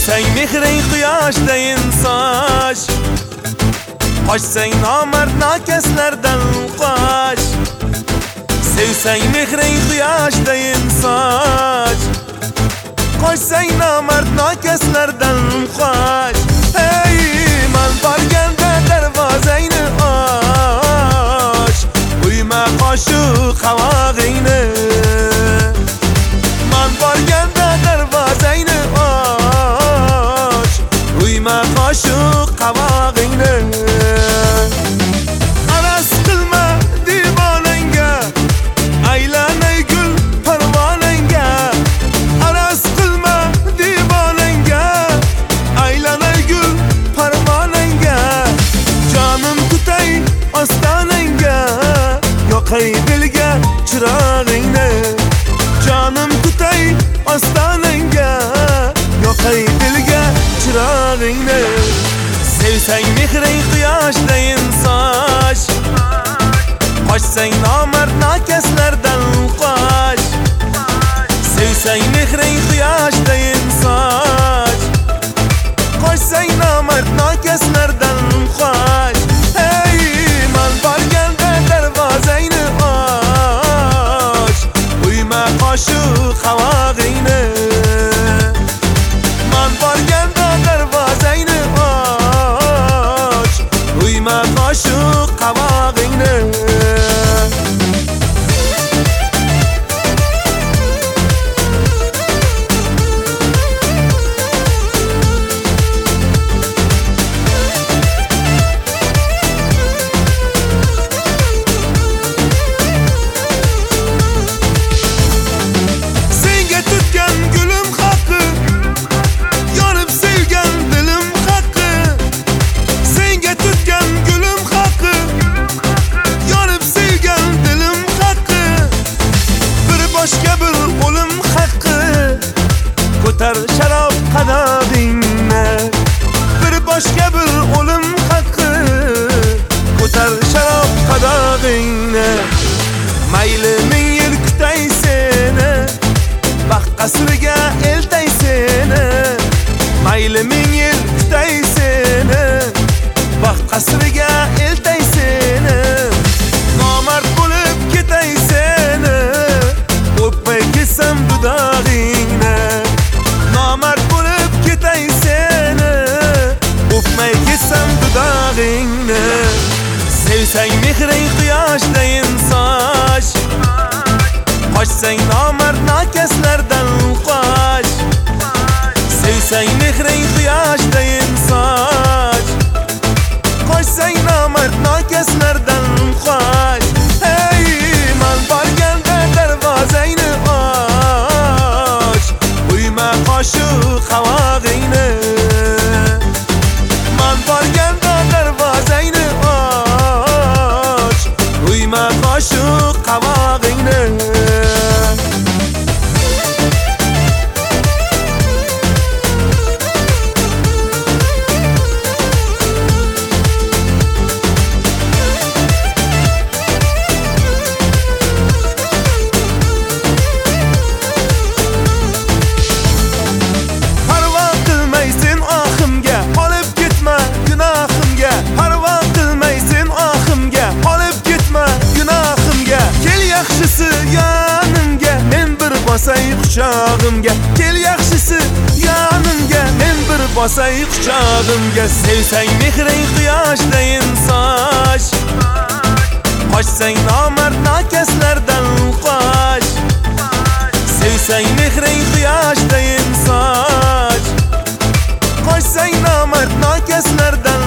Sevsang mehring quyoshdayin soch, qochsang nomard nokaslardan qoch. Sevsang mehring quyoshdayin soch, qochsang nomard nokaslardan qoch. Hey, man borganda darvozangni och, uyma qoshiq qavog'ingni. Man borganda darvozangni och, uyma qoshiq qavog'ingni. Aras qilma divonangga, aylanay gul parvonangga. Aras qilma divonangga, aylanay gul parvonangga. Jonim kutay ostonangga, yoqay dilga chirog'ingni. Jonim kutay ostonangga, yoqay dilga chirog'ingni. Sevsang mehring quyoshdayin soch, qochsang nomard nokaslardan qoch. Sevsang mehring quyoshdayin soch, qochsang nomard nokaslardan qoch. Hey, man borganda darvozangni och, uyma qoshiq qavog'ingni. Man borganda darvozangni och, uyma qoshiq qavog'ingni. Senga tutgan gulim haqqi, yonib sevgan dilim haqqi. Senga tutgan gulim haqqi, yonib sevgan dilim haqqi. Bir boshqa bir o'lim haqqi, ko'tar sharob qadog'ingni. Bir boshqa bir o'lim haqqi, ko'tar sharob qadog'ingni. Mayli ming yil kutay seni, baxt qasriga eltay seni. Mayli ming yil kutay seni, baxt qasriga eltay seni. Nomard bo'lib ketay seni, o'pmay ketsam dudog'ingni. Nomard bo'lib ketay seni, o'pmay ketsam dudog'ingni. Sevsang mehring quyoshdayin soch, qochsang nomard nokaslardan qoch. Sevsang mehring quyoshdayin soch, qochsang nomard nokaslardan qoch. Hey, man borganda darvozangni och, uyma qoshiq qavog'ingni. Man borganda darvozangni och, uyma qoshiq qavog'ingni. Parvo qilmaysan oximga, olib ketma gunohimga. Parvo qilmaysan oximga, olib ketma gunohimga. Kel yaxshisi yonimga, men bir bosay quchog'imga. Kel yaxshisi yonimga, men bir bosay quchog'imga. Sevsang mehring quyoshdayin soch, qochsang nomard nokaslardan qoch. Sevsang mehring quyoshdayin soch, qochsang nomard nokaslardan